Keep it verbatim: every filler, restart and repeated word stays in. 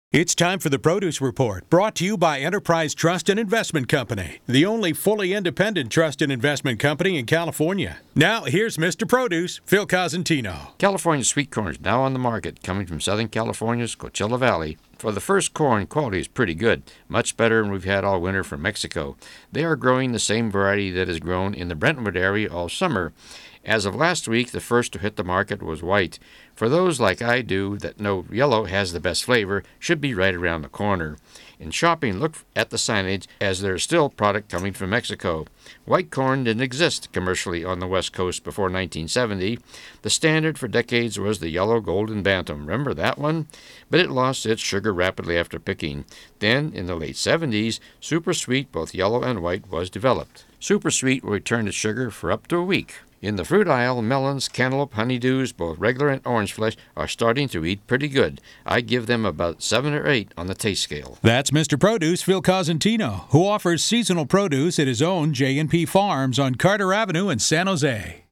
It's time for the Produce Report, brought to you by Enterprise Trust and Investment Company, the only fully independent trust and investment company in California. Now, here's Mister Produce, Phil Cosentino. California sweet corn is now on the market, coming from Southern California's Coachella Valley. For the first corn, quality is pretty good, much better than we've had all winter from Mexico. They are growing the same variety that is grown in the Brentwood area all summer. As of last week, the first to hit the market was white. For those like I do that know yellow has the best flavor, should be right around the corner. In shopping, look at the signage, as there is still product coming from Mexico. White corn didn't exist commercially on the West Coast before nineteen seventy. The standard for decades was the yellow golden bantam. Remember that one? But it lost its sugar rapidly after picking. Then, in the late seventies, Super Sweet, both yellow and white, was developed. Super Sweet will return its sugar for up to a week. In the fruit aisle, melons, cantaloupe, honeydews, both regular and orange flesh, are starting to eat pretty good. I give them about seven or eight on the taste scale. That's Mister Produce, Phil Cosentino, who offers seasonal produce at his own J and P Farms on Carter Avenue in San Jose.